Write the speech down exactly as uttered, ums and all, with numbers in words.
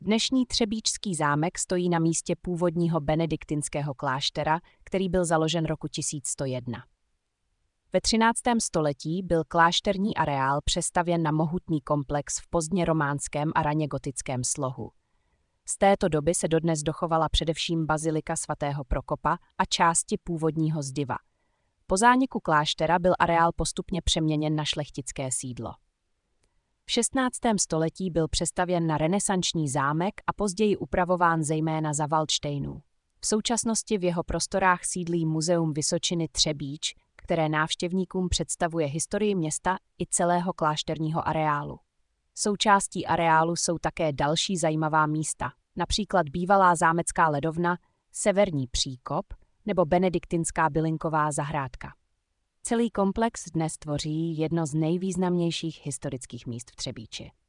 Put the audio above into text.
Dnešní Třebíčský zámek stojí na místě původního benediktinského kláštera, který byl založen roku tisíc sto jedna. Ve třináctém století byl klášterní areál přestavěn na mohutný komplex v pozdně románském a raně gotickém slohu. Z této doby se dodnes dochovala především bazilika svatého Prokopa a části původního zdiva. Po zániku kláštera byl areál postupně přeměněn na šlechtické sídlo. V šestnáctém století byl přestavěn na renesanční zámek a později upravován zejména za Valdštejnů. V současnosti v jeho prostorách sídlí Muzeum Vysočiny Třebíč, které návštěvníkům představuje historii města i celého klášterního areálu. Součástí areálu jsou také další zajímavá místa, například bývalá zámecká ledovna, severní příkop nebo benediktinská bylinková zahrádka. Celý komplex dnes tvoří jedno z nejvýznamnějších historických míst v Třebíči.